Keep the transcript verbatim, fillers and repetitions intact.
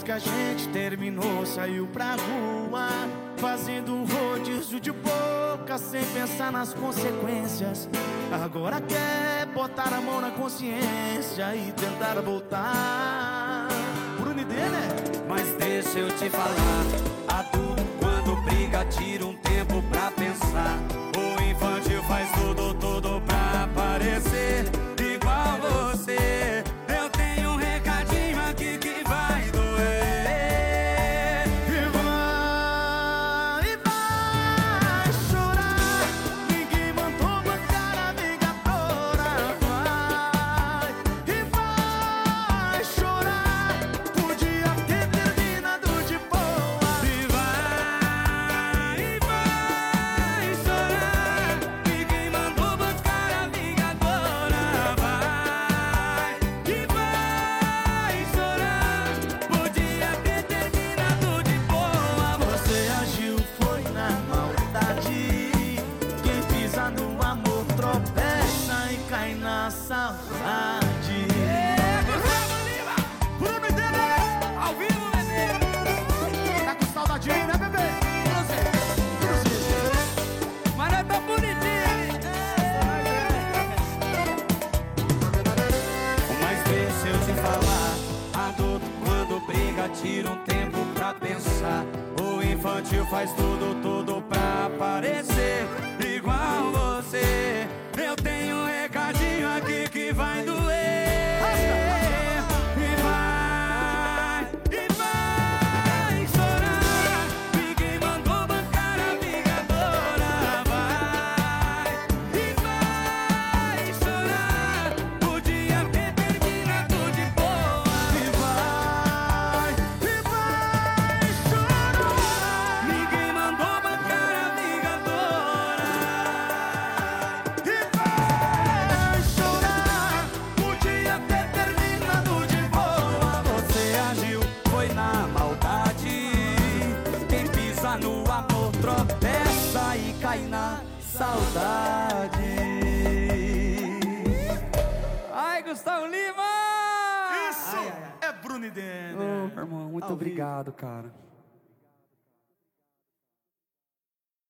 Depois que a gente terminou, saiu pra rua, fazendo um rodízio de boca, sem pensar nas consequências. Agora quer botar a mão na consciência e tentar voltar. Bruno D, né? Mas deixa eu te falar, adulto quando briga tira um tempo pra pensar. O infantil faz tudo, tudo pra aparecer igual você. Eu tenho um recadinho aqui que vai doer. E vai, e vai chorar. Ninguém mandou bancar a ligadora. Vai, e vai chorar. Podia ter terminado de boa. E vai, e vai chorar. Ninguém mandou bancar a ligadora. Vai, e vai chorar. Podia ter terminado de boa. Você agiu, foi na maldade. Quem pisa no amor tropeça e cai na saudade. Bruno D, Ao vivo, bebê. tá com saudadinho, né, bebê? Mas não é tão bonitinho. Mas deixa eu te falar, adulto quando briga tira um tempo pra pensar. O infantil faz tudo, tudo pra aparecer igual você. Eu tenho um recadinho aqui que vai doer. E vai, e vai chorar. Ninguém mandou bancar a ligadora. Vai, e vai chorar. Podia ter terminado de boa. E vai, e vai chorar. Ninguém mandou bancar a ligadora. E vai chorar. Podia ter terminado de boa. Você agiu, foi na maldade. Quem pisa no amor tropeça e cai na saudade. Ai, Gustavo Lima! Isso é Bruno D, né? Ô, irmão, muito Ao vivo. obrigado, cara.